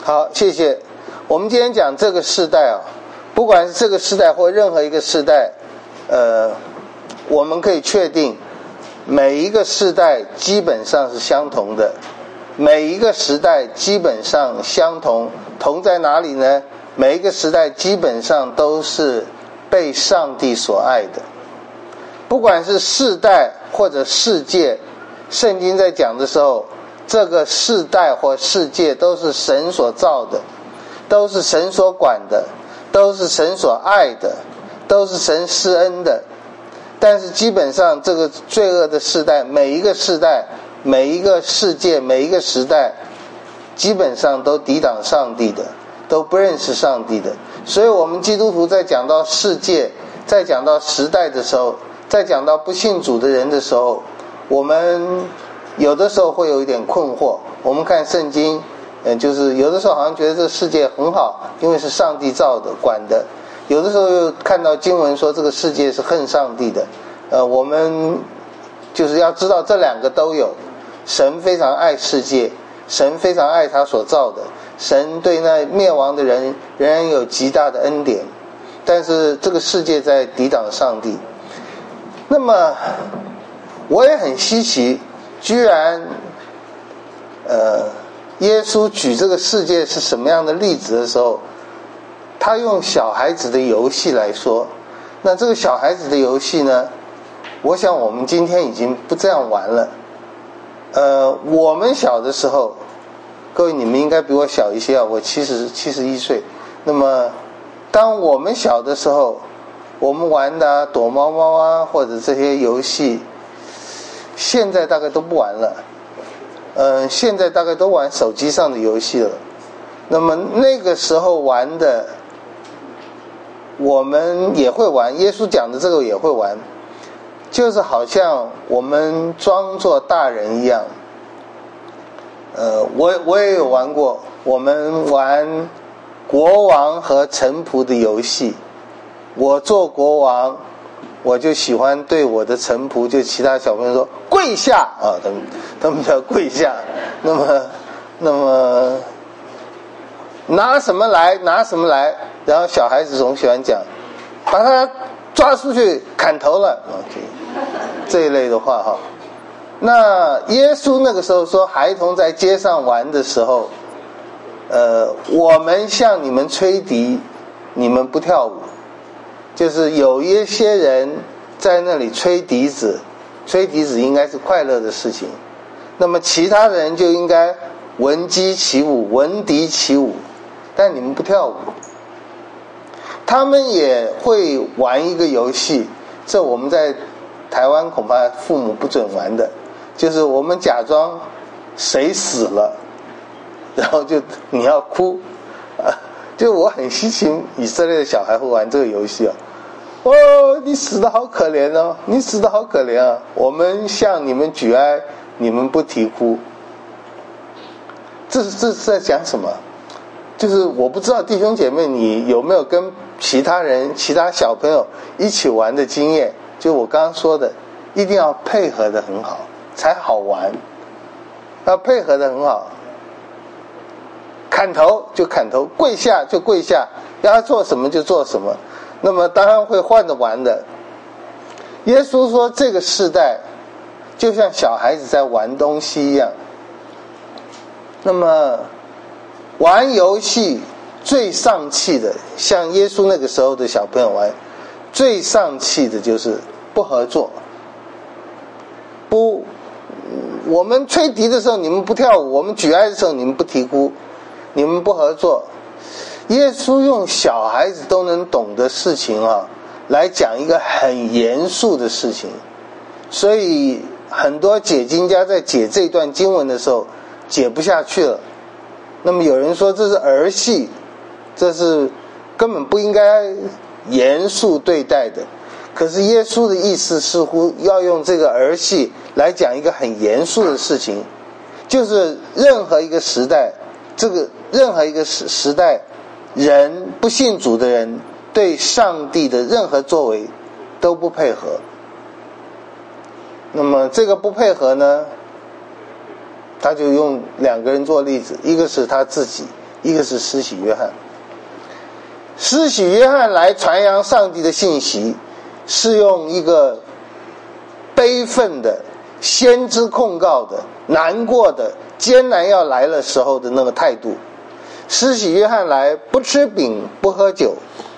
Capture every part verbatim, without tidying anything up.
好，谢谢。我们今天讲这个世代啊，不管是这个世代或任何一个世代，呃，我们可以确定，每一个世代基本上是相同的，每一个时代基本上相同，同在哪里呢？每一个时代基本上都是被上帝所爱的，不管是世代或者世界，圣经在讲的时候，这个世代或世界都是神所造的，都是神所管的，都是神所爱的，都是神施恩的。但是基本上这个罪恶的世代，每一个世代，每一个世界，每一个时代，基本上都抵挡上帝的，都不认识上帝的。所以我们基督徒在讲到世界，在讲到时代的时候，在讲到不信主的人的时候，我们有的时候会有一点困惑。我们看圣经，嗯，就是有的时候好像觉得这个世界很好，因为是上帝造的管的，有的时候又看到经文说这个世界是恨上帝的。呃，我们就是要知道这两个都有，神非常爱世界，神非常爱他所造的，神对那灭亡的人仍然有极大的恩典，但是这个世界在抵挡上帝。那么我也很稀奇，居然呃，耶稣举这个世界是什么样的例子的时候，他用小孩子的游戏来说。那这个小孩子的游戏呢，我想我们今天已经不这样玩了。呃，我们小的时候，各位你们应该比我小一些啊，我七十七十一岁。那么当我们小的时候，我们玩的啊躲猫猫啊，或者这些游戏，现在大概都不玩了。嗯、呃，现在大概都玩手机上的游戏了。那么那个时候玩的，我们也会玩，耶稣讲的这个也会玩，就是好像我们装作大人一样。呃，我我也有玩过，我们玩国王和臣仆的游戏。我做国王，我就喜欢对我的臣仆，就其他小朋友说跪下啊，他们他们叫跪下。那么那么拿什么来拿什么来，然后小孩子总喜欢讲把他抓出去砍头了 OK 这一类的话哈。那耶稣那个时候说孩童在街上玩的时候，呃，我们向你们吹笛，你们不跳舞，就是有一些人在那里吹笛子，吹笛子应该是快乐的事情，那么其他人就应该闻鸡起舞，闻笛起舞，但你们不跳舞。他们也会玩一个游戏，这我们在台湾恐怕父母不准玩的，就是我们假装谁死了，然后就你要哭啊，就我很稀奇以色列的小孩会玩这个游戏啊。哦，你死得好可怜哦，你死得好可怜啊！我们向你们举哀，你们不啼哭。这是这是在讲什么？就是我不知道弟兄姐妹你有没有跟其他人、其他小朋友一起玩的经验？就我刚刚说的，一定要配合得很好才好玩，要配合得很好。砍头就砍头，跪下就跪下，要他做什么就做什么。那么当然会换着玩的。耶稣说这个世代就像小孩子在玩东西一样。那么玩游戏最丧气的，像耶稣那个时候的小朋友玩，最丧气的就是不合作。不，我们吹笛的时候你们不跳舞，我们举哀的时候你们不啼哭，你们不合作。耶稣用小孩子都能懂的事情啊，来讲一个很严肃的事情，所以很多解经家在解这段经文的时候解不下去了。那么有人说这是儿戏，这是根本不应该严肃对待的。可是耶稣的意思似乎要用这个儿戏来讲一个很严肃的事情，就是任何一个时代，这个任何一个时时代，人不信主的人对上帝的任何作为都不配合。那么这个不配合呢，他就用两个人做例子，一个是他自己， 一个是施洗约翰。施洗约翰来传扬上帝的信息，是用一个悲愤的、先知控告的、难过的、艰难要来的时候的那个态度。施洗约翰来不吃饼不喝酒。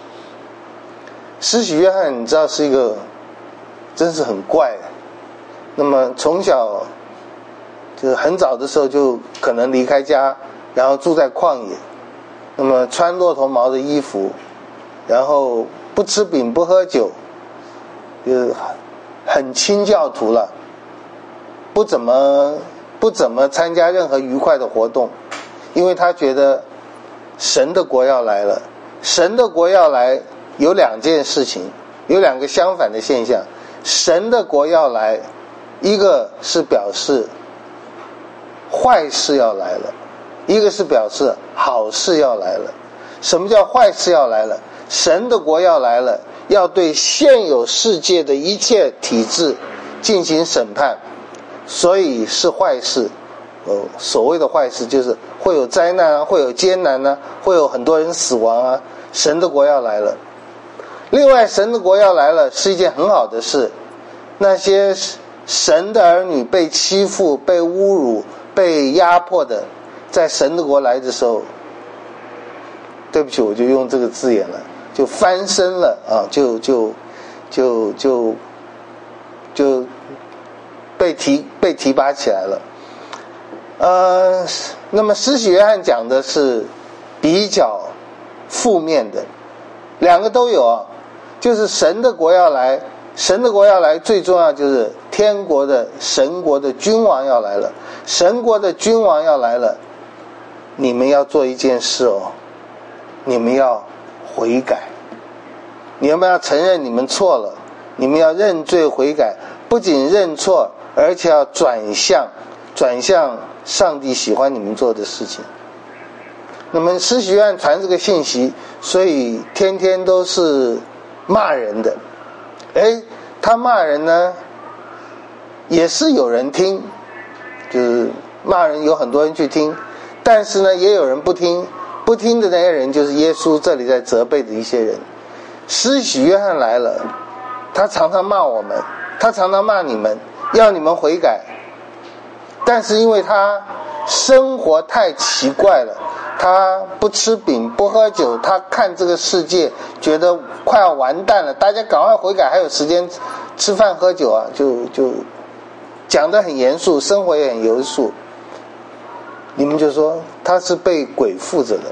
施洗约翰你知道是一个真是很怪的，那么从小就是很早的时候就可能离开家，然后住在旷野，那么穿骆驼毛的衣服，然后不吃饼不喝酒，就是很清教徒了，不怎么不怎么参加任何愉快的活动，因为他觉得神的国要来了。神的国要来有两件事情，有两个相反的现象。神的国要来，一个是表示坏事要来了，一个是表示好事要来了。什么叫坏事要来了？神的国要来了，要对现有世界的一切体制进行审判，所以是坏事。呃，所谓的坏事就是会有灾难啊，会有艰难啊，会有很多人死亡啊。神的国要来了。另外，神的国要来了是一件很好的事。那些神的儿女被欺负、被侮辱、被压迫的，在神的国来的时候，对不起，我就用这个字眼了，就翻身了啊，就就就就就被提被提拔起来了。呃，那么施洗约翰讲的是比较负面的，两个都有啊。就是神的国要来，神的国要来，最重要就是天国的神国的君王要来了。神国的君王要来了，你们要做一件事哦，你们要悔改，你们要承认你们错了，你们要认罪悔改，不仅认错，而且要转向转向上帝喜欢你们做的事情。那么施洗约翰传这个信息，所以天天都是骂人的。诶，他骂人呢也是有人听，就是骂人有很多人去听，但是呢也有人不听，不听的那些人就是耶稣这里在责备的一些人。施洗约翰来了，他常常骂我们，他常常骂你们，要你们悔改，但是因为他生活太奇怪了，他不吃饼不喝酒，他看这个世界觉得快要完蛋了，大家赶快悔改，还有时间吃饭喝酒啊，就就讲得很严肃，生活也很严肃。你们就说他是被鬼附着的。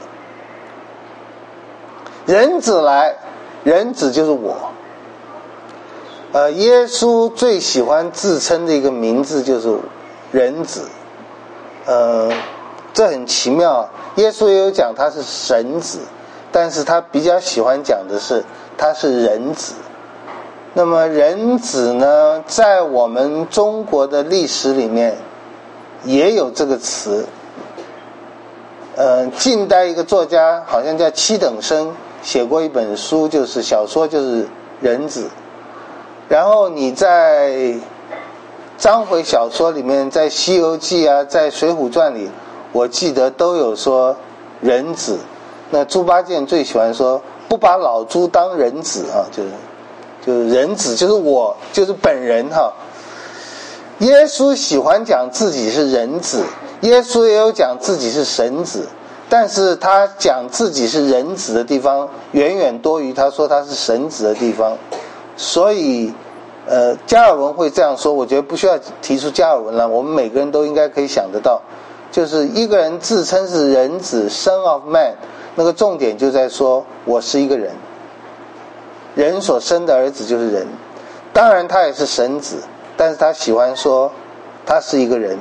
人子来，人子就是我。呃，耶稣最喜欢自称的一个名字就是人子。呃，这很奇妙。耶稣也有讲他是神子，但是他比较喜欢讲的是他是人子。那么人子呢，在我们中国的历史里面也有这个词。呃，近代一个作家好像叫戚等生，写过一本书，就是小说，就是人子。然后你在章回小说里面，在西游记啊，在水浒传里，我记得都有说人子。那猪八戒最喜欢说不把老猪当人子啊，就是就是人子就是我，就是本人哈。耶稣喜欢讲自己是人子，耶稣也有讲自己是神子，但是他讲自己是人子的地方远远多于他说他是神子的地方。所以呃，加尔文会这样说，我觉得不需要提出加尔文了，我们每个人都应该可以想得到，就是一个人自称是人子 Son of Man， 那个重点就在说我是一个人，人所生的儿子就是人，当然他也是神子，但是他喜欢说他是一个人。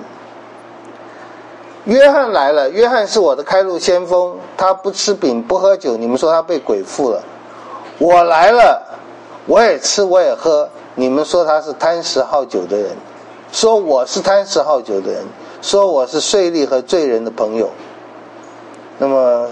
约翰来了，约翰是我的开路先锋，他不吃饼不喝酒，你们说他被鬼附了。我来了，我也吃我也喝，你们说他是贪食好酒的人，说我是贪食好酒的人，说我是税吏和罪人的朋友。那么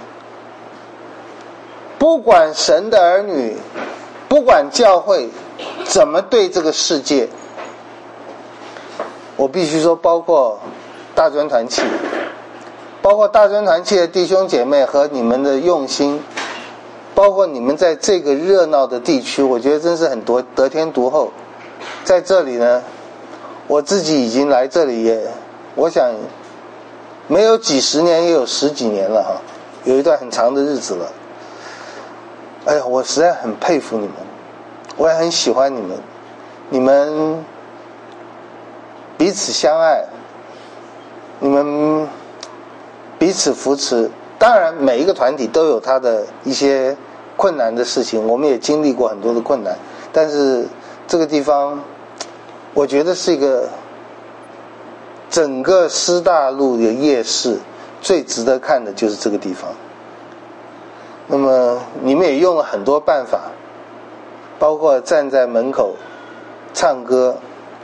不管神的儿女，不管教会怎么对这个世界，我必须说包括大专团契， 包括大专团契的弟兄姐妹和你们的用心，包括你们在这个热闹的地区，我觉得真是很多得天独厚。在这里呢，我自己已经来这里也，我想没有几十年也有十几年了哈，有一段很长的日子了。哎呀，我实在很佩服你们，我也很喜欢你们，你们彼此相爱，你们彼此扶持。当然每一个团体都有它的一些困难的事情，我们也经历过很多的困难，但是这个地方我觉得是一个整个师大路的夜市最值得看的就是这个地方。那么你们也用了很多办法，包括站在门口唱歌，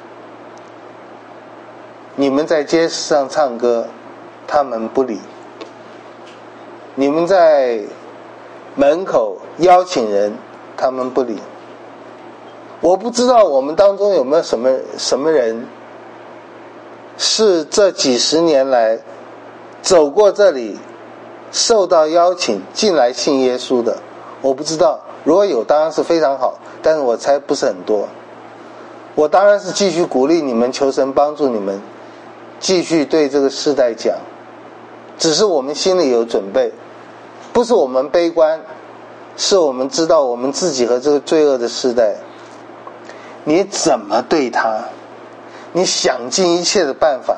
你们在街上唱歌他们不理，你们在门口邀请人他们不理。我不知道我们当中有没有什么什么人是这几十年来走过这里受到邀请进来信耶稣的，我不知道，如果有当然是非常好，但是我猜不是很多。我当然是继续鼓励你们，求神帮助你们继续对这个世代讲，只是我们心里有准备，不是我们悲观，是我们知道我们自己和这个罪恶的世代，你怎么对他，你想尽一切的办法，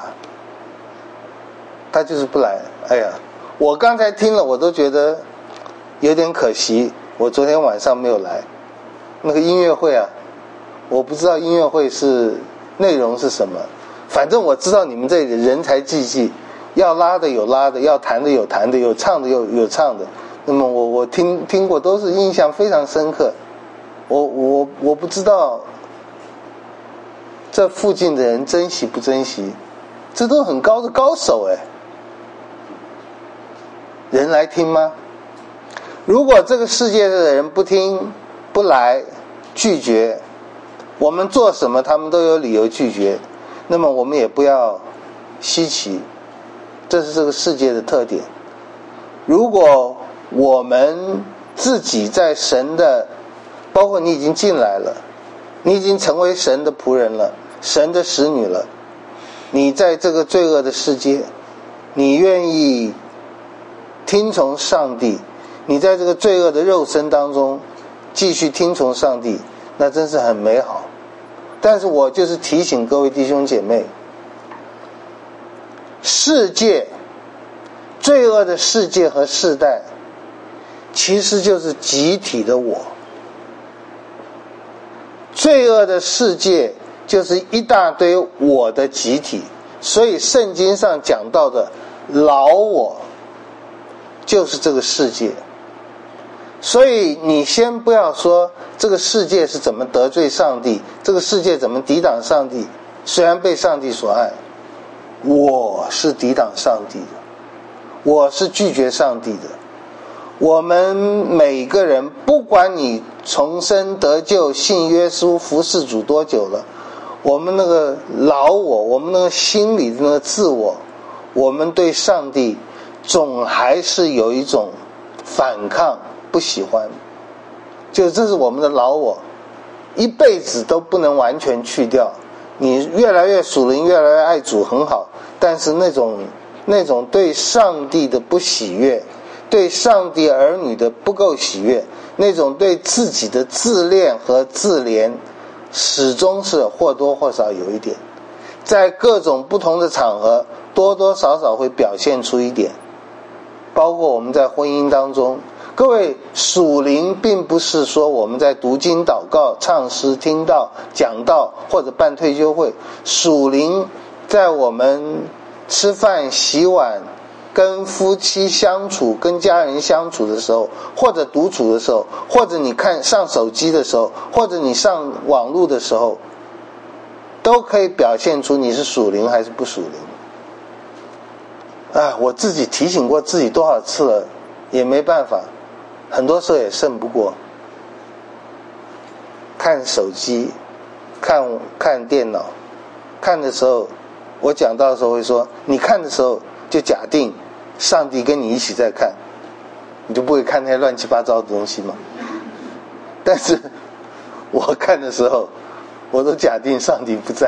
他就是不来。哎呀，我刚才听了我都觉得有点可惜，我昨天晚上没有来那个音乐会啊，我不知道音乐会是内容是什么，反正我知道你们这里的人才济济，要拉的有拉的，要弹的有弹的，有唱的有有唱的。那么我我听听过，都是印象非常深刻。我我我不知道这附近的人珍惜不珍惜，这都很高的高手哎，人来听吗？如果这个世界的人不听不来拒绝，我们做什么他们都有理由拒绝，那么我们也不要稀奇，这是这个世界的特点。如果我们自己在神的，包括你已经进来了，你已经成为神的仆人了，神的使女了，你在这个罪恶的世界，你愿意听从上帝，你在这个罪恶的肉身当中继续听从上帝，那真是很美好。但是我就是提醒各位弟兄姐妹，世界罪恶的世界和世代其实就是集体的我，罪恶的世界就是一大堆我的集体，所以圣经上讲到的老我就是这个世界。所以你先不要说这个世界是怎么得罪上帝，这个世界怎么抵挡上帝，虽然被上帝所爱，我是抵挡上帝的，我是拒绝上帝的。我们每个人不管你重生得救信耶稣服侍主多久了，我们那个老我，我们那个心里的那个自我，我们对上帝总还是有一种反抗不喜欢，就这是我们的老我，一辈子都不能完全去掉。你越来越属灵，越来越爱主很好，但是那种那种对上帝的不喜悦，对上帝儿女的不够喜悦，那种对自己的自恋和自怜，始终是或多或少有一点，在各种不同的场合多多少少会表现出一点，包括我们在婚姻当中。各位，属灵并不是说我们在读经祷告唱诗听道讲道或者办退休会，属灵在我们吃饭洗碗跟夫妻相处跟家人相处的时候，或者独处的时候，或者你看上手机的时候，或者你上网络的时候，都可以表现出你是属灵还是不属灵。啊，我自己提醒过自己多少次了，也没办法，很多时候也胜不过。看手机，看看电脑，看的时候，我讲到的时候会说，你看的时候就假定上帝跟你一起在看，你就不会看那些乱七八糟的东西嘛。但是我看的时候，我都假定上帝不在。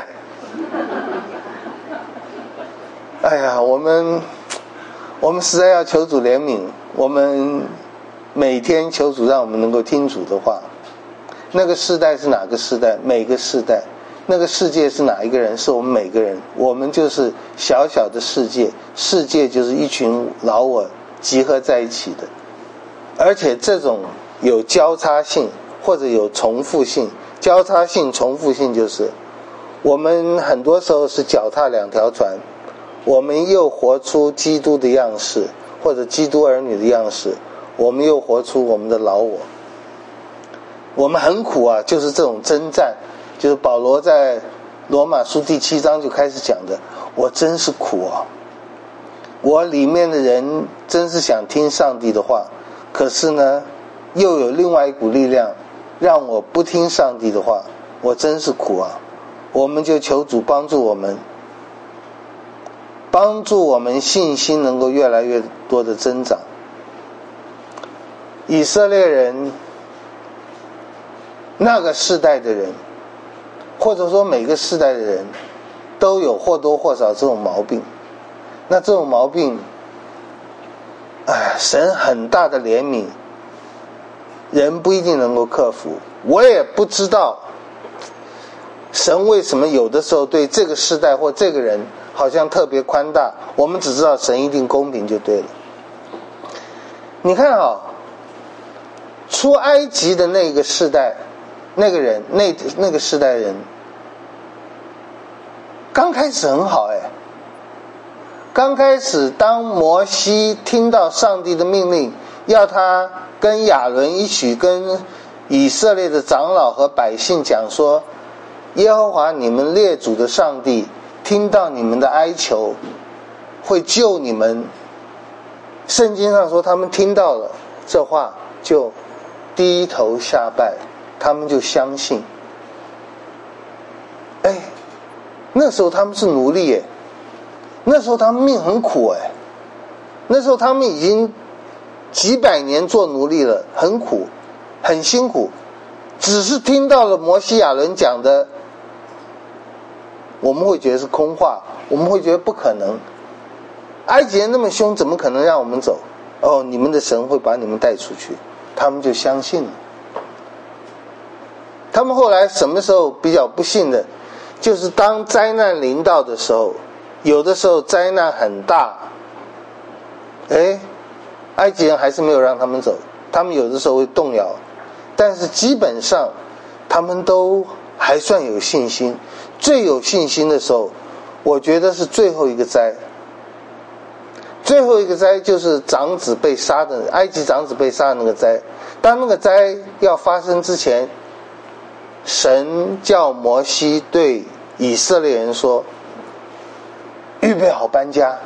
哎呀，我们我们实在要求主怜悯，我们每天求主让我们能够听主的话。那个世代是哪个世代？每个世代。那个世界是哪一个人？是我们每个人。我们就是小小的世界，世界就是一群老我集合在一起的。而且这种有交叉性或者有重复性，交叉性重复性就是我们很多时候是脚踏两条船，我们又活出基督的样式，或者基督儿女的样式，我们又活出我们的老我。我们很苦啊，就是这种征战，就是保罗在罗马书第七章就开始讲的，我真是苦啊，我里面的人真是想听上帝的话，可是呢又有另外一股力量让我不听上帝的话，我真是苦啊。我们就求主帮助我们，帮助我们信心能够越来越多的增长。以色列人那个世代的人，或者说每个世代的人都有或多或少这种毛病。那这种毛病，哎，神很大的怜悯，人不一定能够克服。我也不知道神为什么有的时候对这个世代或这个人好像特别宽大，我们只知道神一定公平就对了。你看啊，出埃及的那个世代，那个人，那那个世代人，刚开始很好哎。刚开始当摩西听到上帝的命令，要他跟亚伦一起跟以色列的长老和百姓讲说，耶和华你们列祖的上帝听到你们的哀求，会救你们。圣经上说他们听到了这话就低头下拜，他们就相信。哎，那时候他们是奴隶耶，那时候他们命很苦哎，那时候他们已经几百年做奴隶了，很苦很辛苦，只是听到了摩西亚伦讲的，我们会觉得是空话，我们会觉得不可能，埃及人那么凶，怎么可能让我们走？哦，你们的神会把你们带出去，他们就相信了。他们后来什么时候比较不幸的，就是当灾难临到的时候，有的时候灾难很大，哎，埃及人还是没有让他们走，他们有的时候会动摇，但是基本上他们都还算有信心。最有信心的时候，我觉得是最后一个灾。最后一个灾就是长子被杀的，埃及长子被杀的那个灾。当那个灾要发生之前，神叫摩西对以色列人说，预备好搬家。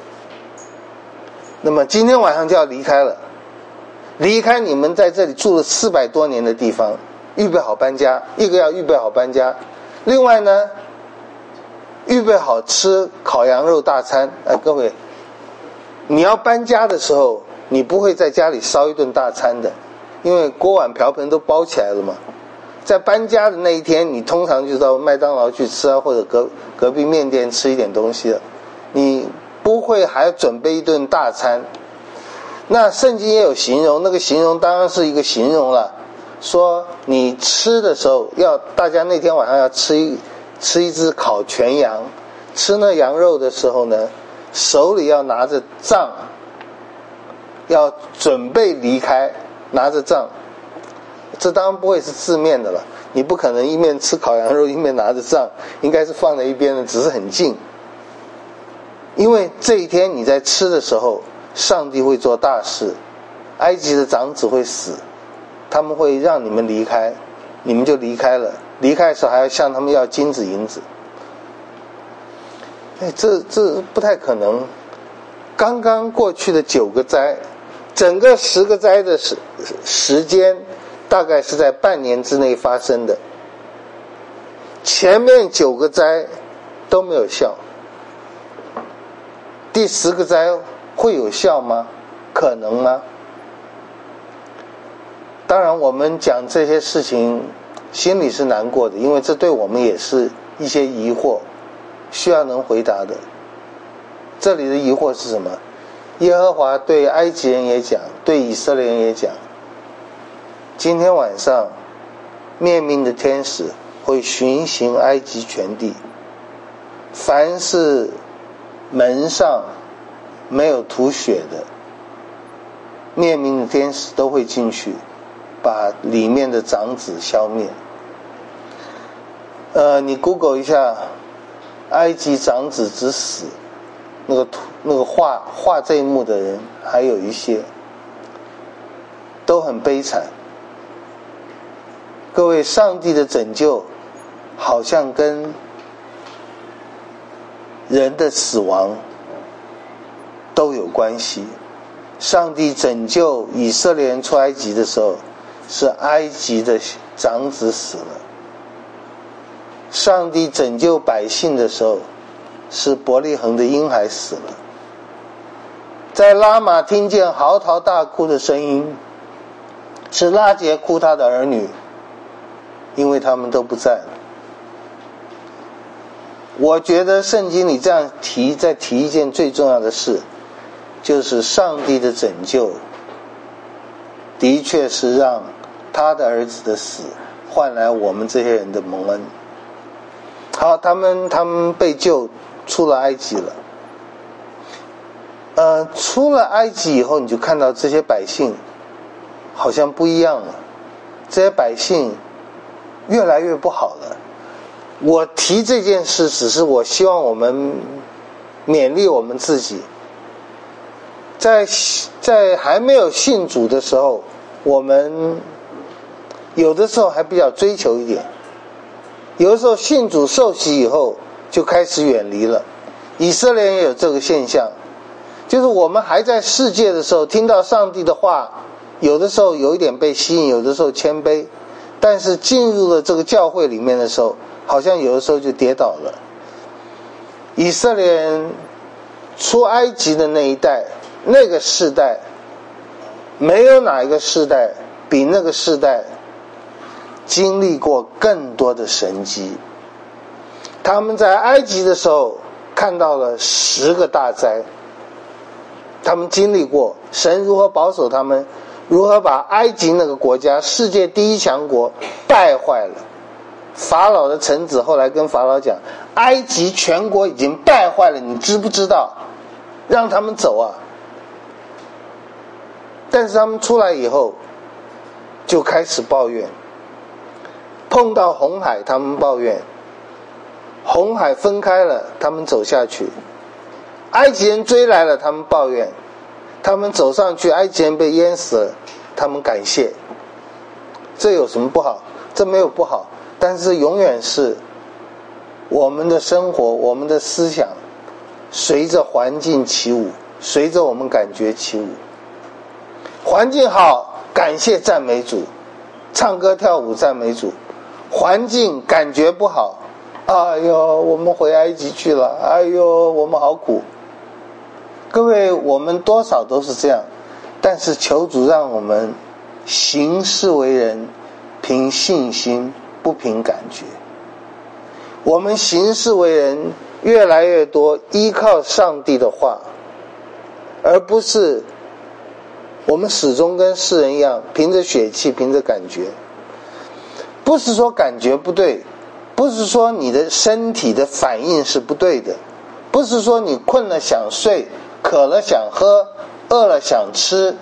那么今天晚上就要离开了，离开你们在这里住了四百多年的地方，预备好搬家。一个要预备好搬家，另外呢，预备好吃烤羊肉大餐。哎，各位，你要搬家的时候，你不会在家里烧一顿大餐的，因为锅碗瓢盆都包起来了嘛。在搬家的那一天，你通常就到麦当劳去吃啊，或者隔隔壁面店吃一点东西了，你不会还要准备一顿大餐。那圣经也有形容，那个形容当然是一个形容了，说你吃的时候要大家那天晚上要吃一吃一只烤全羊，吃那羊肉的时候呢，手里要拿着杖，要准备离开，拿着杖。这当然不会是字面的了，你不可能一面吃烤羊肉一面拿着杖，应该是放在一边的，只是很近。因为这一天你在吃的时候，上帝会做大事，埃及的长子会死，他们会让你们离开，你们就离开了，离开的时候还要向他们要金子银子。哎，这这不太可能。刚刚过去的九个灾，整个十个灾的时时间大概是在半年之内发生的，前面九个灾都没有效，第十个灾会有效吗？可能吗？当然我们讲这些事情心里是难过的，因为这对我们也是一些疑惑需要能回答的。这里的疑惑是什么？耶和华对埃及人也讲，对以色列人也讲，今天晚上灭命的天使会巡行埃及全地，凡是门上没有涂血的，灭命的天使都会进去把里面的长子消灭。呃，你 Google 一下埃及长子之死，那个图那个画画这一幕的人还有一些都很悲惨。各位，上帝的拯救好像跟人的死亡都有关系。上帝拯救以色列人出埃及的时候，是埃及的长子死了；上帝拯救百姓的时候，是伯利恒的婴孩死了。在拉玛听见嚎啕大哭的声音，是拉结哭他的儿女，因为他们都不在了。我觉得圣经里这样提，再提一件最重要的事，就是上帝的拯救的确是让他的儿子的死换来我们这些人的蒙恩。好，他们他们被救出了埃及了。呃，出了埃及以后，你就看到这些百姓好像不一样了，这些百姓越来越不好了。我提这件事，只是我希望我们勉励我们自己，在在还没有信主的时候，我们有的时候还比较追求一点，有的时候信主受洗以后就开始远离了。以色列人也有这个现象，就是我们还在世界的时候，听到上帝的话，有的时候有一点被吸引，有的时候谦卑，但是进入了这个教会里面的时候，好像有的时候就跌倒了。以色列人出埃及的那一代，那个世代，没有哪一个世代比那个世代经历过更多的神迹。他们在埃及的时候看到了十个大灾，他们经历过神如何保守他们，如何把埃及那个国家世界第一强国败坏了。法老的臣子后来跟法老讲，埃及全国已经败坏了，你知不知道？让他们走啊。但是他们出来以后就开始抱怨，碰到红海他们抱怨，红海分开了他们走下去，埃及人追来了他们抱怨，他们走上去埃及人被淹死了他们感谢。这有什么不好？这没有不好，但是永远是我们的生活，我们的思想随着环境起舞，随着我们感觉起舞。环境好，感谢赞美主，唱歌跳舞赞美主。环境感觉不好，哎呦我们回埃及去了，哎呦我们好苦。各位，我们多少都是这样，但是求主让我们行事为人凭信心，不凭感觉。我们行事为人越来越多依靠上帝的话，而不是我们始终跟世人一样凭着血气，凭着感觉。不是说感觉不对，不是说你的身体的反应是不对的，不是说你困了想睡，渴了想喝，饿了想吃，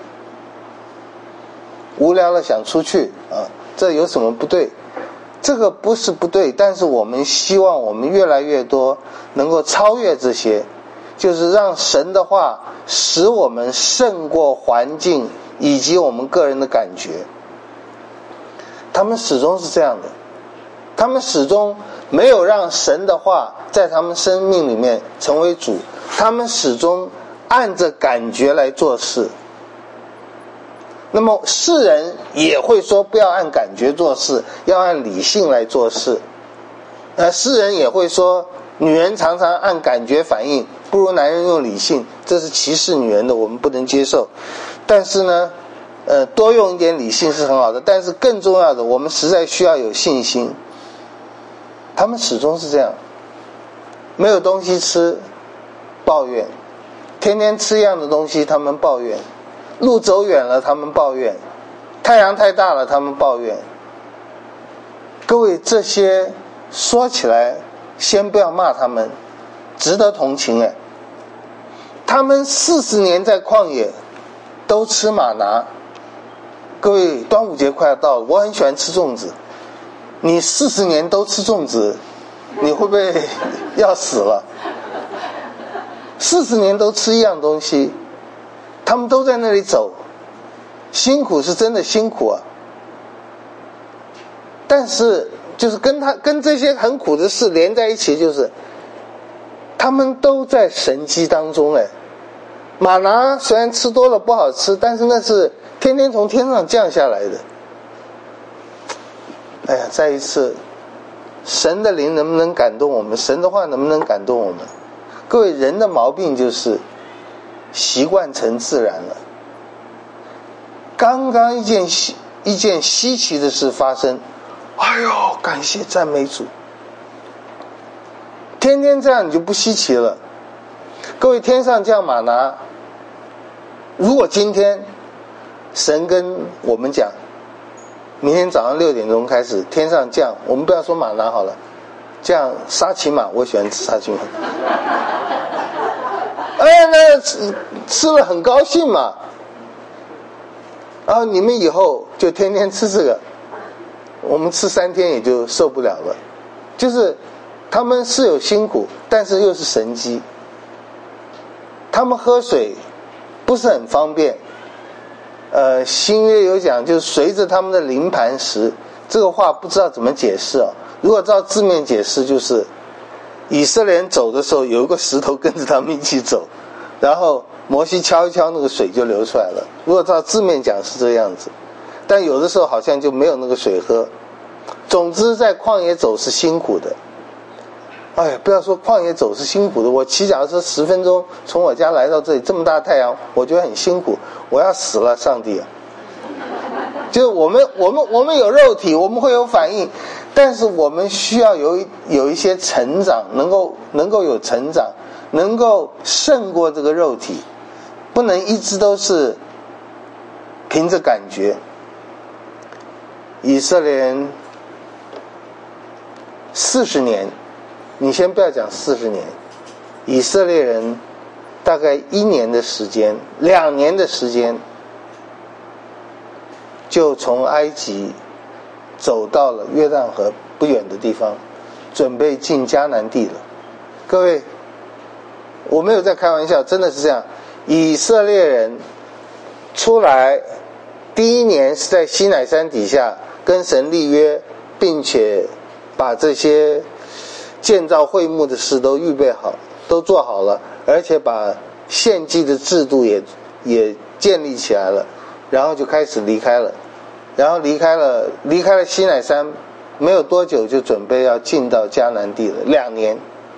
无聊了想出去啊，这有什么不对？这个不是不对，但是我们希望我们越来越多能够超越这些，就是让神的话使我们胜过环境以及我们个人的感觉。他们始终是这样的，他们始终没有让神的话在他们生命里面成为主，他们始终按着感觉来做事。那么世人也会说不要按感觉做事，要按理性来做事。那世人也会说女人常常按感觉反应， 不如男人用理性，这是歧视女人的，我们不能接受。但是呢呃，多用一点理性是很好的，但是更重要的，我们实在需要有信心。他们始终是这样，没有东西吃抱怨，天天吃一样的东西他们抱怨，路走远了他们抱怨，太阳太大了他们抱怨。各位，这些说起来先不要骂他们，值得同情哎。他们四十年在旷野都吃玛拿。各位，端午节快要到了，我很喜欢吃粽子。你四十年都吃粽子，你会不会要死了？四十年都吃一样东西，他们都在那里走，辛苦是真的辛苦啊。但是就是跟他跟这些很苦的事连在一起，就是他们都在神迹当中哎。玛拿虽然吃多了不好吃，但是那是天天从天上降下来的。哎呀，再一次，神的灵能不能感动我们？神的话能不能感动我们？各位，人的毛病就是习惯成自然了。刚刚一件一件稀奇的事发生，哎呦，感谢赞美主。天天这样你就不稀奇了。各位，天上降玛拿，如果今天神跟我们讲，明天早上六点钟开始天上降，我们不要说玛拿好了，降沙琪玛，我喜欢吃沙琪玛。哎呀，那吃吃了很高兴嘛。然后你们以后就天天吃这个，我们吃三天也就受不了了。就是他们是有辛苦，但是又是神迹。他们喝水不是很方便，呃，新约有讲，就是随着他们的灵磐石，这个话不知道怎么解释哦。如果照字面解释，就是以色列人走的时候有一个石头跟着他们一起走，然后摩西敲一敲，那个水就流出来了。如果照字面讲是这个样子，但有的时候好像就没有那个水喝。总之在旷野走是辛苦的。哎，不要说旷野走是辛苦的，我骑脚踏车十分钟从我家来到这里，这么大太阳，我觉得很辛苦，我要死了，上帝啊！就是我们我们我们有肉体，我们会有反应，但是我们需要有有一些成长，能够能够有成长，能够胜过这个肉体，不能一直都是凭着感觉。以色列人四十年。你先不要讲四十年，以色列人大概一年的时间，两年的时间，就从埃及走到了约旦河不远的地方，准备进迦南地了。各位，我没有在开玩笑，真的是这样。以色列人出来第一年是在西乃山底下跟神立约，并且把这些建造会幕的事都预备好，都做好了，而且把献祭的制度也也建立起来了，然后就开始离开了，然后离开了离开了西乃山，没有多久就准备要进到迦南地了，两年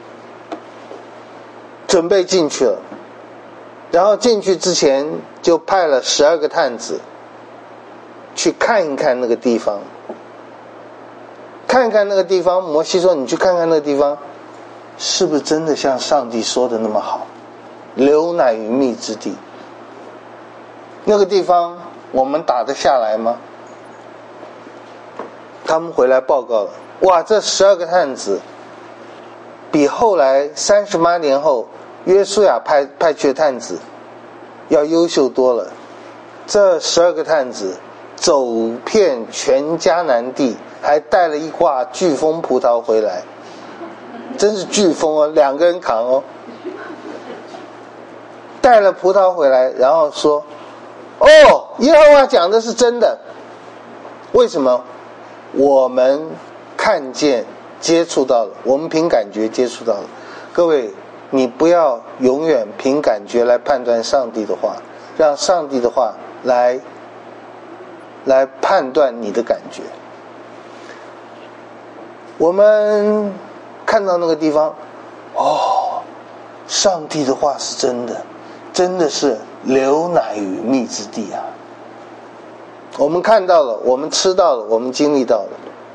准备进去了，然后进去之前就派了十二个探子去看一看那个地方。看看那个地方，摩西说你去看看那个地方是不是真的像上帝说的那么好，流奶与蜜之地。那个地方我们打得下来吗？他们回来报告了，哇，这十二个探子比后来三十八年后约书亚派派去的探子要优秀多了。这十二个探子走遍全迦南地，还带了一挂巨峰葡萄回来，真是巨峰哦，两个人扛哦。带了葡萄回来，然后说：“哦，耶和华讲的是真的。为什么？我们看见、接触到了，我们凭感觉接触到了。各位，你不要永远凭感觉来判断上帝的话，让上帝的话来来判断你的感觉。”我们看到那个地方，哦， 上帝的话是真的，真的是流奶与蜜之地啊！我们看到了，我们吃到了，我们经历到了。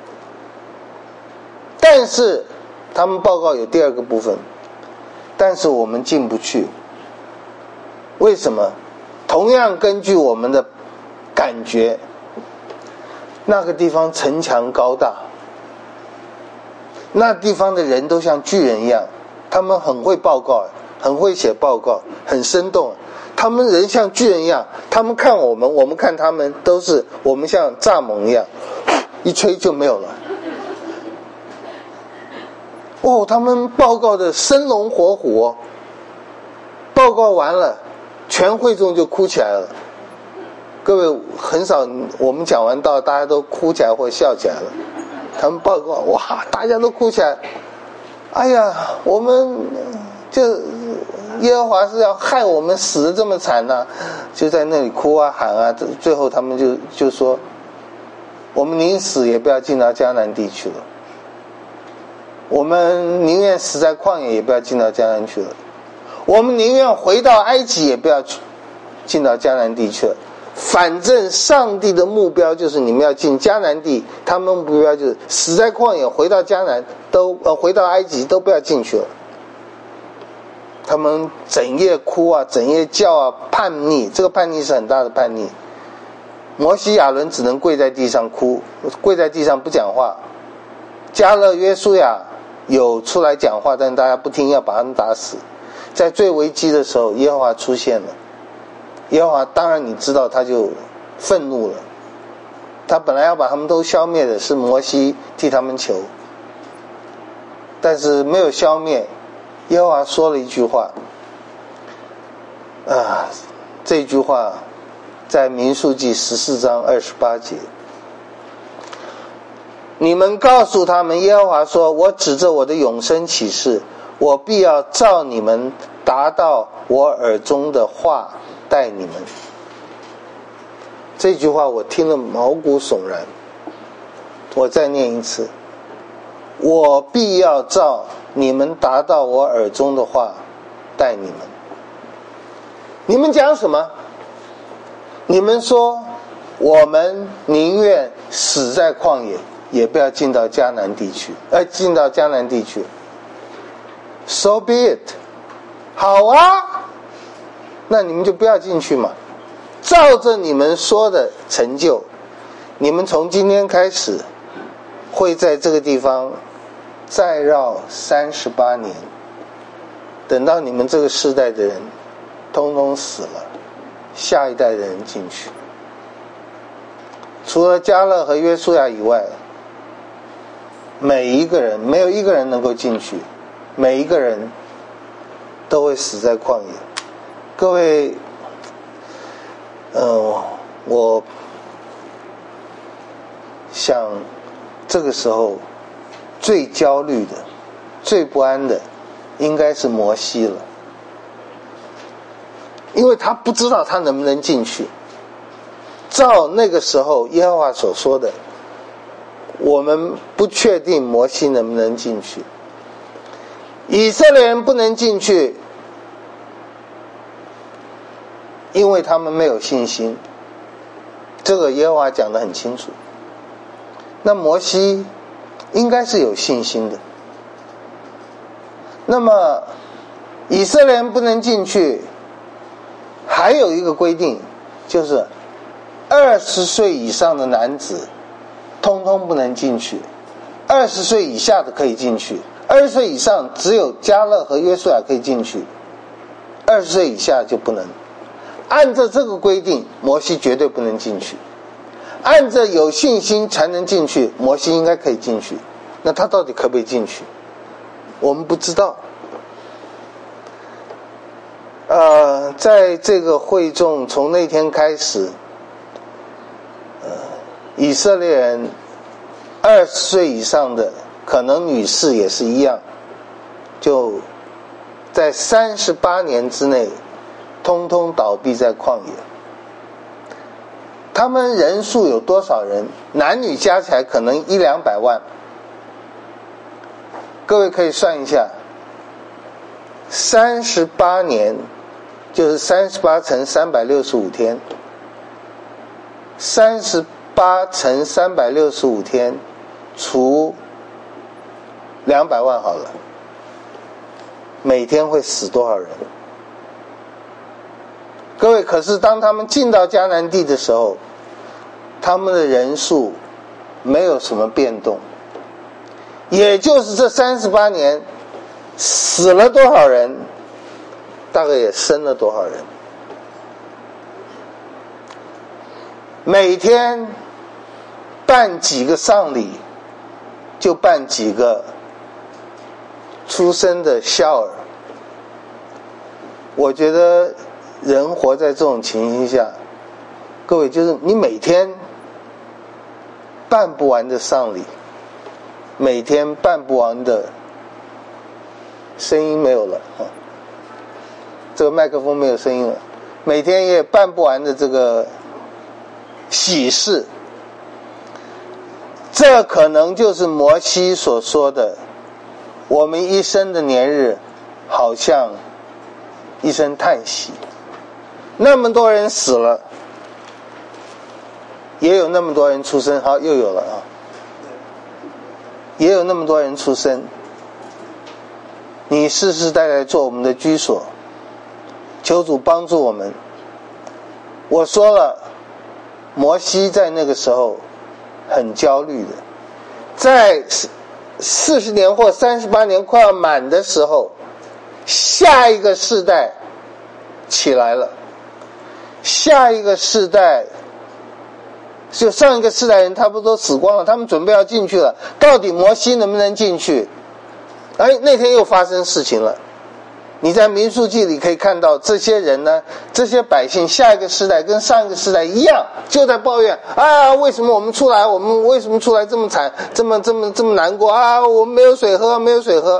但是他们报告有第二个部分，但是我们进不去。为什么？同样根据我们的感觉，那个地方城墙高大，那地方的人都像巨人一样，他们很会报告，很会写报告，很生动。他们人像巨人一样，他们看我们，我们看他们，都是我们像蚱蜢一样，一吹就没有了。哦，他们报告的生龙活虎哦，报告完了，全会众就哭起来了。各位很少，我们讲完道，大家都哭起来或笑起来了。他们报告，哇，大家都哭起来。哎呀，我们就耶和华是要害我们死得这么惨呢、啊，就在那里哭啊喊啊。最后他们就就说，我们宁死也不要进到迦南地去了。我们宁愿死在旷野，也不要进到迦南去了。我们宁愿回到埃及，也不要进到迦南地去了。反正上帝的目标就是你们要进迦南地，他们目标就是死在旷野，回到迦南都呃回到埃及都不要进去了。他们整夜哭啊，整夜叫啊，叛逆，这个叛逆是很大的叛逆。摩西亚伦只能跪在地上哭，跪在地上不讲话。迦勒约书亚有出来讲话，但大家不听，要把他们打死。在最危机的时候，耶和华出现了。耶和华当然你知道，他就愤怒了。他本来要把他们都消灭的，是摩西替他们求，但是没有消灭。耶和华说了一句话，啊，这句话在民数记十四章二十八节。你们告诉他们，耶和华说，我指着我的永生启示，我必要照你们达到我耳中的话待你们。这句话我听了毛骨悚然，我再念一次，我必要照你们达到我耳中的话待你们。你们讲什么？你们说我们宁愿死在旷野，也不要进到迦南地区，呃，进到迦南地区。So be it， 好啊，那你们就不要进去嘛。照着你们说的成就，你们从今天开始会在这个地方再绕三十八年，等到你们这个世代的人通通死了，下一代的人进去。除了迦勒和约书亚以外，每一个人没有一个人能够进去，每一个人都会死在旷野。各位，呃，我想这个时候最焦虑的、最不安的，应该是摩西了，因为他不知道他能不能进去。照那个时候耶和华所说的，我们不确定摩西能不能进去。以色列人不能进去，因为他们没有信心，这个耶和华讲得很清楚。那摩西应该是有信心的。那么以色列人不能进去，还有一个规定，就是二十岁以上的男子通通不能进去，二十岁以下的可以进去，二十岁以上只有迦勒和约书亚可以进去，二十岁以下就不能。按照这个规定，摩西绝对不能进去。按照有信心才能进去，摩西应该可以进去。那他到底可不可以进去？我们不知道。呃，在这个会众从那天开始，呃，以色列人二十岁以上的，可能女士也是一样，就在三十八年之内通通倒闭在旷野。他们人数有多少人？男女加起来可能一两百万。各位可以算一下， 三十八年就是三十八乘三百六十五天，三十八乘三百六十五天除两百万好了，每天会死多少人？各位，可是当他们进到迦南地的时候，他们的人数没有什么变动，也就是这三十八年死了多少人，大概也生了多少人。每天办几个丧礼，就办几个出生的孝儿。我觉得人活在这种情形下，各位，就是你每天办不完的丧礼，每天办不完的，声音没有了啊，这个麦克风没有声音了，每天也办不完的这个喜事，这可能就是摩西所说的，我们一生的年日好像一声叹息。那么多人死了，也有那么多人出生，好，又有了啊，也有那么多人出生。你世世代代做我们的居所，求主帮助我们。我说了，摩西在那个时候很焦虑的，在四十年或三十八年快要满的时候，下一个世代起来了，下一个世代就上一个世代人差不多死光了，他们准备要进去了，到底摩西能不能进去？哎，那天又发生事情了。你在民数记里可以看到，这些人呢，这些百姓下一个世代跟上一个世代一样，就在抱怨啊，为什么我们出来，我们为什么出来这么惨，这么这么这么难过啊，我们没有水喝，没有水喝。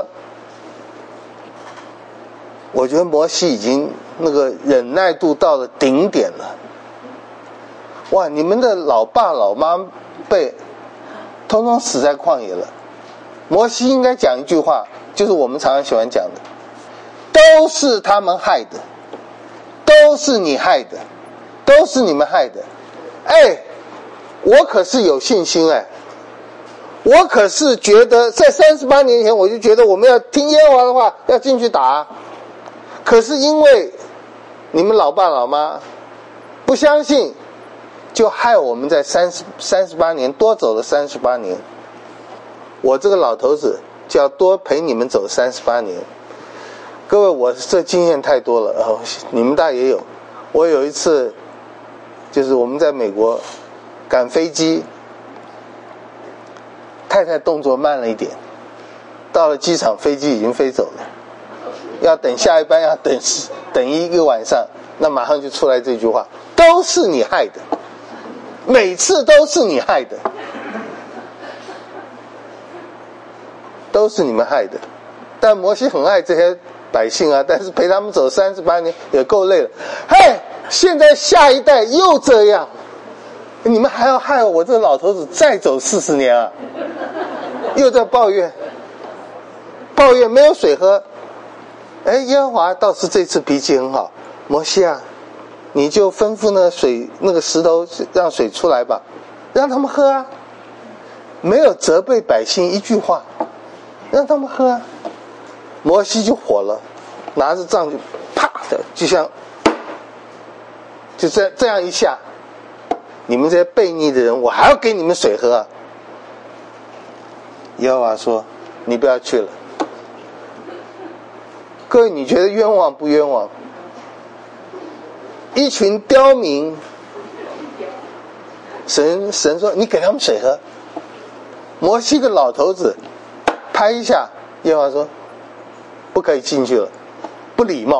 我觉得摩西已经那个忍耐度到了顶点了。哇，你们的老爸老妈辈通通死在旷野了，摩西应该讲一句话，就是我们常常喜欢讲的，都是他们害的，都是你害的，都是你们害的。哎，我可是有信心哎，我可是觉得在三十八年前我就觉得我们要听耶和华的话，要进去打。可是因为你们老爸老妈不相信，就害我们在三十三十八年多走了三十八年。我这个老头子就要多陪你们走三十八年。各位，我这经验太多了，哦，你们大也有。我有一次就是我们在美国赶飞机，太太动作慢了一点，到了机场飞机已经飞走了，要等下一班，要等等一个晚上，那马上就出来这句话，都是你害的，每次都是你害的，都是你们害的。但摩西很爱这些百姓啊，但是陪他们走三十八年也够累了。嘿，现在下一代又这样，你们还要害我这个老头子再走四十年啊？又在抱怨，抱怨没有水喝。哎，耶和华倒是这次脾气很好，摩西啊，你就吩咐那个水那个石头让水出来吧，让他们喝啊，没有责备百姓一句话，让他们喝啊。摩西就火了，拿着杖就啪的，就像就这这样一下，你们这些悖逆的人，我还要给你们水喝啊。耶和华说，你不要去了。各位，你觉得冤枉不冤枉？一群刁民，神神说你给他们水喝。摩西个老头子拍一下，耶和华说不可以进去了，不礼貌。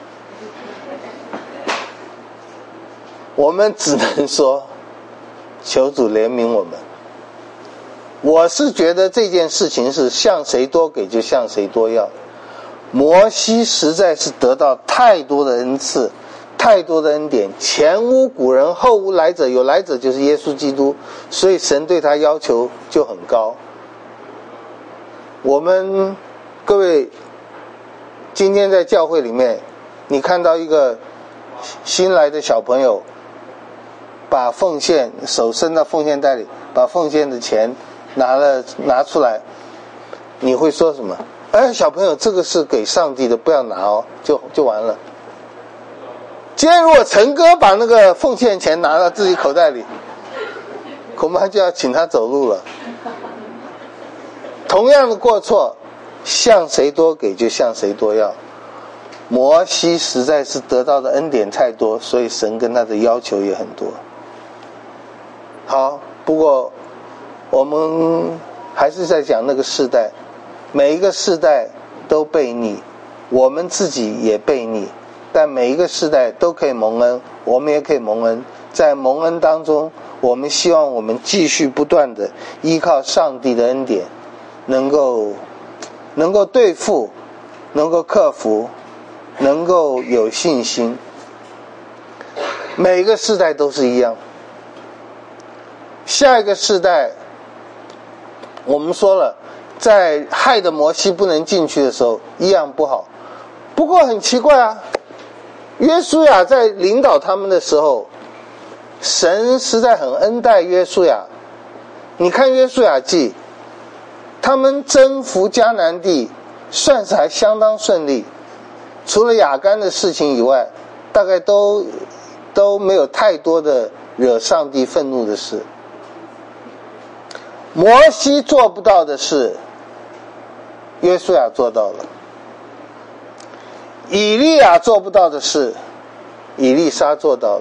我们只能说求主怜悯我们。我是觉得这件事情是向谁多给就向谁多要。摩西实在是得到太多的恩赐，太多的恩典，前无古人后无来者，有来者就是耶稣基督，所以神对他要求就很高。我们各位今天在教会里面，你看到一个新来的小朋友，把奉献手伸到奉献袋里，把奉献的钱拿了拿出来，你会说什么？哎，小朋友，这个是给上帝的，不要拿哦，就就完了。今天如果陈哥把那个奉献钱拿到自己口袋里，恐怕就要请他走路了。同样的过错，向谁多给就向谁多要。摩西实在是得到的恩典太多，所以神跟他的要求也很多。好，不过我们还是在讲那个世代，每一个世代都悖逆，我们自己也悖逆，但每一个世代都可以蒙恩，我们也可以蒙恩。在蒙恩当中，我们希望我们继续不断的依靠上帝的恩典，能够能够对付，能够克服，能够有信心。每一个世代都是一样。下一个世代，我们说了，在害得摩西不能进去的时候一样不好。不过很奇怪啊，约书亚在领导他们的时候，神实在很恩待约书亚。你看约书亚记，他们征服迦南地算是还相当顺利，除了亚干的事情以外，大概都都没有太多的惹上帝愤怒的事。摩西做不到的事，约书亚做到了；以利亚做不到的事，以利沙做到了；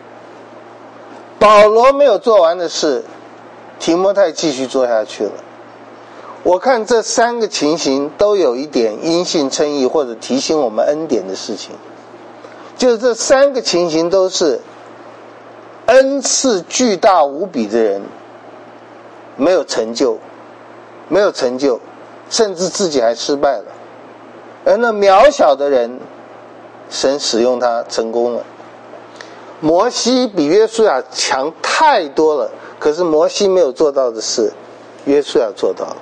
保罗没有做完的事，提摩太继续做下去了。我看这三个情形都有一点因信称义或者提醒我们恩典的事情，就是这三个情形都是恩赐巨大无比的人没有成就，没有成就，甚至自己还失败了。而那渺小的人，神使用他成功了。摩西比约书亚强太多了，可是摩西没有做到的事，约书亚做到了。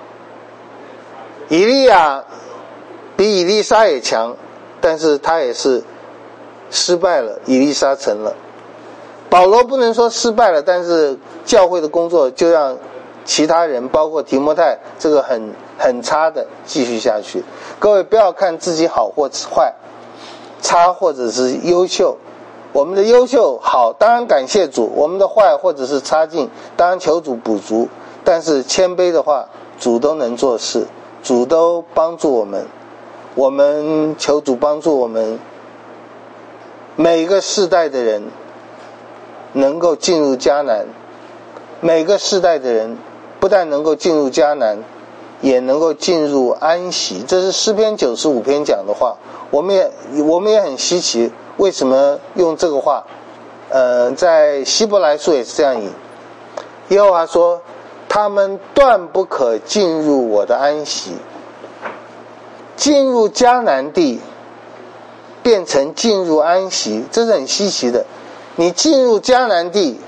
以利亚比以利沙也强，但是他也是失败了，以利沙成了。保罗不能说失败了，但是教会的工作就让其他人包括提摩太这个很很差的继续下去。各位不要看自己好或坏，差或者是优秀，我们的优秀好当然感谢主，我们的坏或者是差劲当然求主补足，但是谦卑的话，主都能做事，主都帮助我们，我们求主帮助我们每个世代的人能够进入迦南，每个世代的人不但能够进入迦南，也能够进入安息。这是诗篇九十五篇讲的话，我们也我们也很稀奇，为什么用这个话？呃，在希伯来书也是这样引。耶和华说：“他们断不可进入我的安息。”进入迦南地，变成进入安息，这是很稀奇的。你进入迦南地，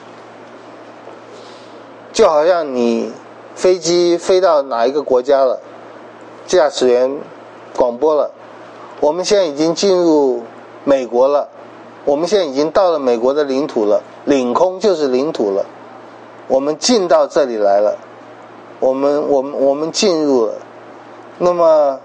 就好像你飞机飞到哪一个国家了，驾驶员广播了，我们现在已经进入美国了，我们现在已经到了美国的领土了，领空就是领土了，我们进到这里来了，我们我们我们进入了。那么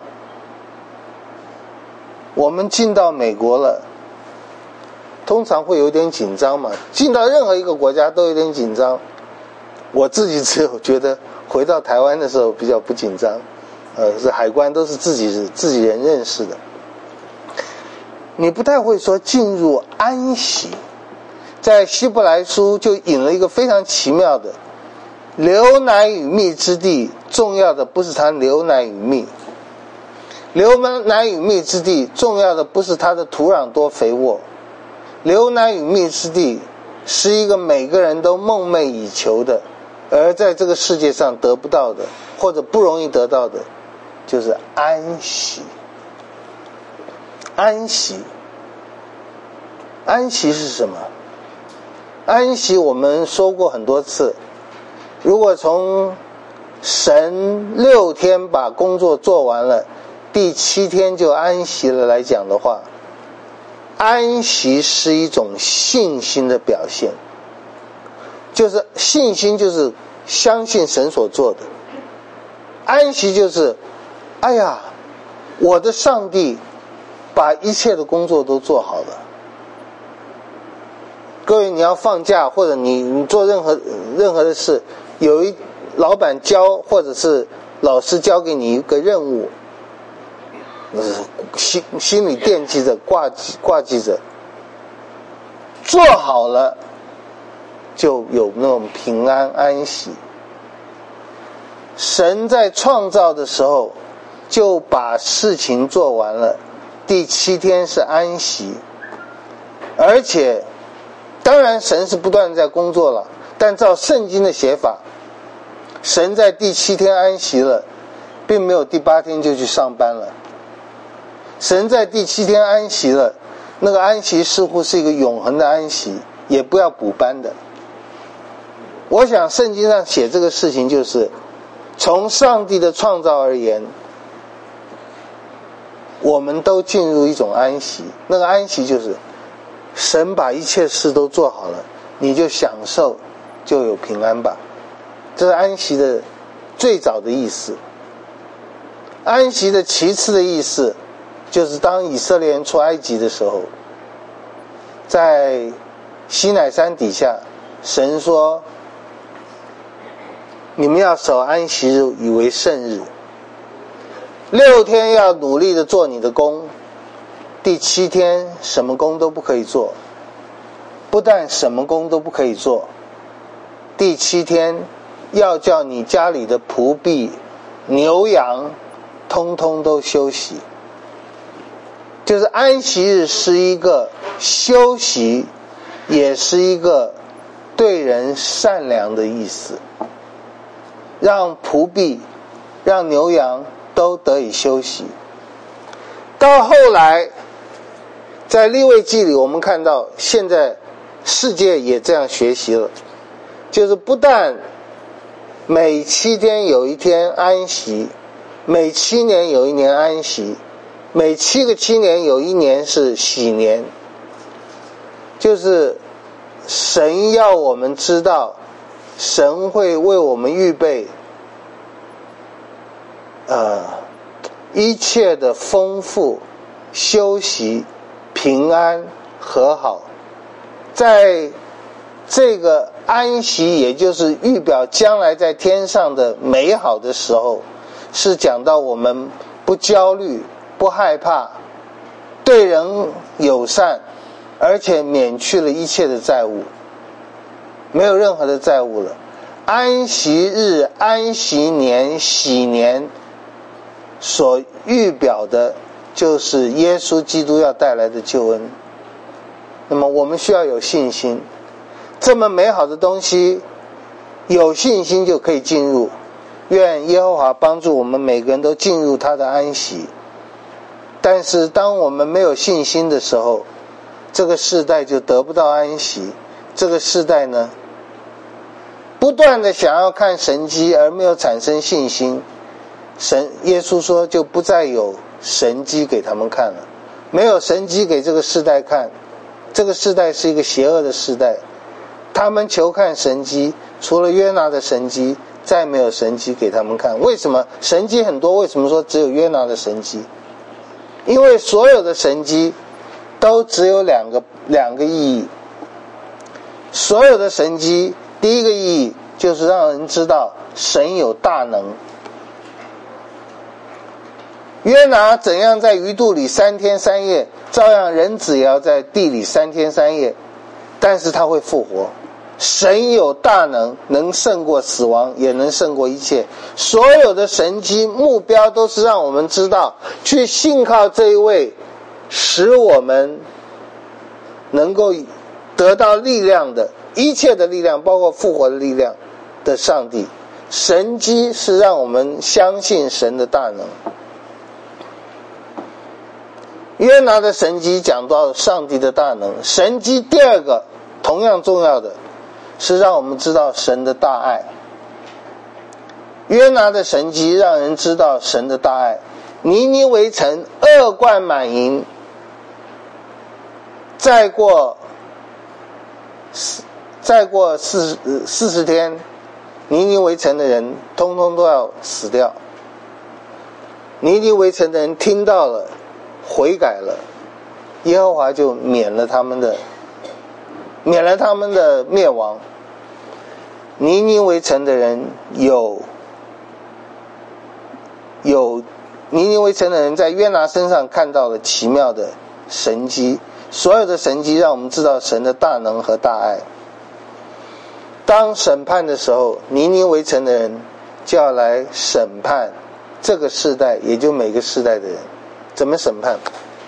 我们进到美国了，通常会有点紧张嘛，进到任何一个国家都有点紧张。我自己只有觉得回到台湾的时候比较不紧张，呃，是海关都是自己自己人认识的。你不太会说进入安息，在希伯来书就引了一个非常奇妙的，流奶与蜜之地，重要的不是它流奶与蜜，流奶与蜜之地重要的不是它的土壤多肥沃，流奶与蜜之地是一个每个人都梦寐以求的，而在这个世界上得不到的，或者不容易得到的，就是安息。安息，安息是什么？安息我们说过很多次，如果从神六天把工作做完了， 第七天就安息了来讲的话，安息是一种信心的表现，就是信心就是相信神所做的，安息就是哎呀，我的上帝把一切的工作都做好了。各位，你要放假或者你你做任何任何的事，有一老板交或者是老师交给你一个任务，心心里惦记着挂挂记着，做好了就有那种平安安息。神在创造的时候就把事情做完了，第七天是安息。而且当然神是不断的在工作了，但照圣经的写法，神在第七天安息了，并没有第八天就去上班了。神在第七天安息了，那个安息似乎是一个永恒的安息，也不要补班的。我想圣经上写这个事情，就是从上帝的创造而言，我们都进入一种安息。那个安息就是神把一切事都做好了，你就享受，就有平安吧。这是安息的最早的意思。安息的其次的意思，就是当以色列人出埃及的时候，在西乃山底下，神说你们要守安息日以为圣日，六天要努力的做你的工，第七天什么工都不可以做。不但什么工都不可以做，第七天要叫你家里的仆婢牛羊通通都休息。就是安息日是一个休息，也是一个对人善良的意思，让仆婢让牛羊都得以休息。到后来在利未记里，我们看到现在世界也这样学习了，就是不但每七天有一天安息，每七年有一年安息，每七个七年有一年是喜年，就是神要我们知道，神会为我们预备呃一切的丰富、休息、平安、和好。在这个安息，也就是预表将来在天上的美好的时候，是讲到我们不焦虑、不害怕，对人友善，而且免去了一切的债务，没有任何的债务了。安息日、安息年、喜年所预表的就是耶稣基督要带来的救恩。那么我们需要有信心，这么美好的东西，有信心就可以进入。愿耶和华帮助我们每个人都进入他的安息。但是当我们没有信心的时候，这个世代就得不到安息。这个世代呢，不断的想要看神迹而没有产生信心，神耶稣说就不再有神迹给他们看了。没有神迹给这个世代看，这个世代是一个邪恶的世代，他们求看神迹，除了约拿的神迹，再没有神迹给他们看。为什么神迹很多？为什么说只有约拿的神迹？因为所有的神迹都只有两个两个意义。所有的神迹，第一个意义就是让人知道神有大能。约拿怎样在鱼肚里三天三夜，照样人子也要在地里三天三夜，但是他会复活。神有大能，能胜过死亡，也能胜过一切。所有的神迹目标都是让我们知道，去信靠这一位使我们能够得到力量的，一切的力量，包括复活的力量的上帝。神迹是让我们相信神的大能。约拿的神迹讲到上帝的大能。神迹第二个同样重要的是让我们知道神的大爱。约拿的神迹让人知道神的大爱。 尼尼微城恶贯满盈，再过再过四四十天，尼尼微城的人通通都要死掉。尼尼微城的人听到了，悔改了，耶和华就免了他们的免了他们的灭亡。尼尼微城的人有有尼尼微城的人在约拿身上看到了奇妙的神迹，所有的神迹让我们知道神的大能和大爱。当审判的时候，尼尼微城的人就要来审判这个世代，也就每个世代的人。怎么审判？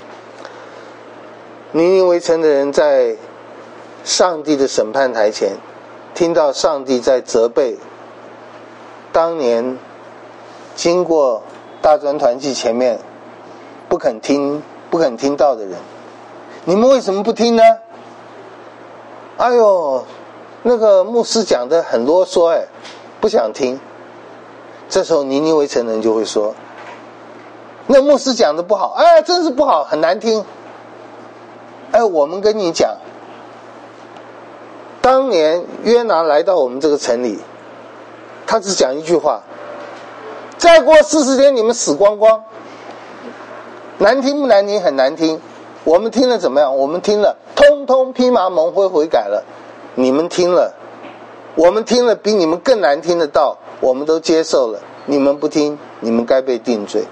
尼尼微城的人在上帝的审判台前，听到上帝在责备当年经过大专团契前面不肯听不肯听道的人，你们为什么不听呢？哎呦，那个牧师讲的很啰嗦，哎，不想听。这时候尼尼微城人就会说，那牧师讲的不好，哎，真是不好，很难听。哎，我们跟你讲，当年约拿来到我们这个城里，他只讲一句话，再过四十天你们死光光。难听不难听？很难听。我们听了怎么样？我们听了通通披麻蒙灰悔改了。你们听了，我们听了比你们更难听的道，我们都接受了。你们不听，你们该被定罪。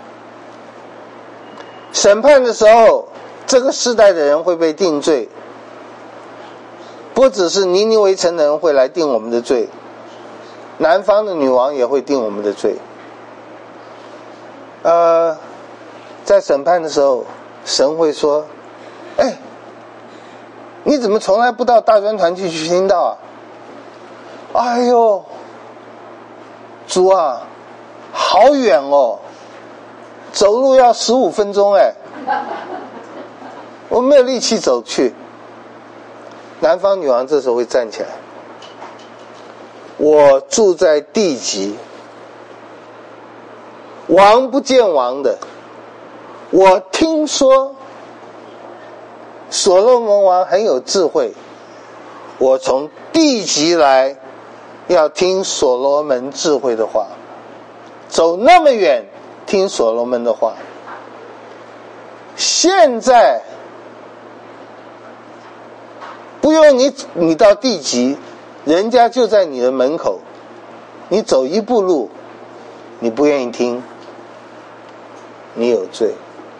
审判的时候，这个世代的人会被定罪，不只是尼尼微城的人会来定我们的罪，南方的女王也会定我们的罪。呃，在审判的时候，神会说，哎，你怎么从来不到大专团契去听到啊？哎呦，主啊，好远哦，走路要十五分钟哎，我没有力气走去。南方女王这时候会站起来，我住在地极，王不见王的，我听说所罗门王很有智慧，我从地极来要听所罗门智慧的话，走那么远听所罗门的话。现在不用你你到地极，人家就在你的门口，你走一步路你不愿意听，你有罪。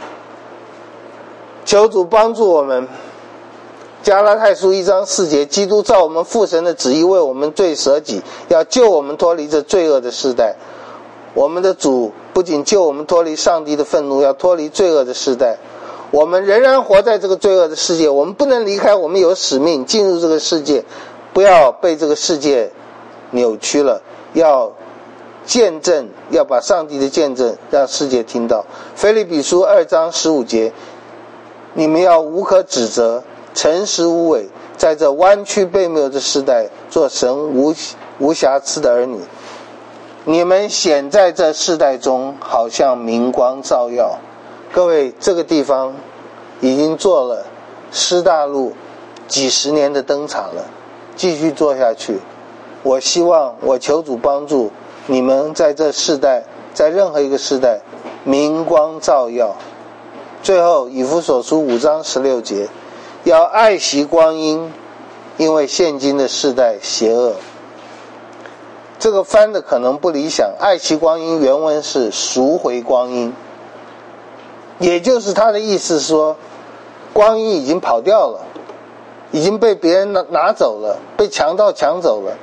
求主帮助我们。加拉太书一章四节，基督照我们父神的旨意为我们罪舍己，要救我们脱离这罪恶的世代。我们的主不仅救我们脱离上帝的愤怒，要脱离罪恶的世代。我们仍然活在这个罪恶的世界，我们不能离开，我们有使命进入这个世界，不要被这个世界扭曲了，要见证，要把上帝的见证让世界听到。腓立比书二章十五节，你们要无可指责，诚实无伪，在这弯曲悖谬的时代做神无无瑕疵的儿女。你们显在这世代中好像明光照耀。各位，这个地方已经做了师大路几十年的灯塔了，继续做下去。我希望，我求主帮助你们在这世代，在任何一个世代明光照耀。最后以弗所书五章十六节，要爱惜光阴，因为现今的世代邪恶。这个翻的可能不理想，爱惜光阴原文是赎回光阴，也就是他的意思说，光阴已经跑掉了，已经被别人拿拿走了，被强盗抢走了。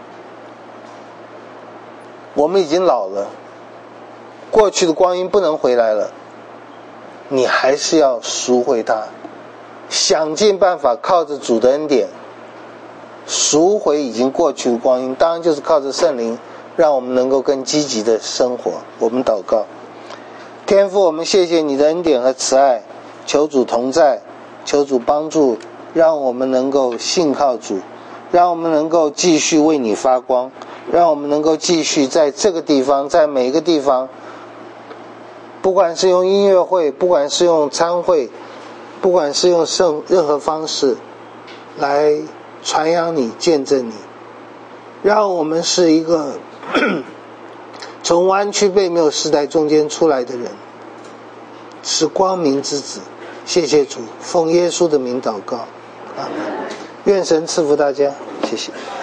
我们已经老了，过去的光阴不能回来了，你还是要赎回它，想尽办法靠着主的恩典赎回已经过去的光阴，当然就是靠着圣灵让我们能够更积极的生活。我们祷告。天父，我们谢谢你的恩典和慈爱，求主同在，求主帮助，让我们能够信靠主，让我们能够继续为你发光，让我们能够继续在这个地方，在每一个地方不管是用音乐会，不管是用餐会，不管是用圣任何方式来传扬你、见证你，让我们是一个从弯曲悖谬时代中间出来的人，是光明之子。谢谢主，奉耶稣的名祷告，阿们。愿神赐福大家，谢谢。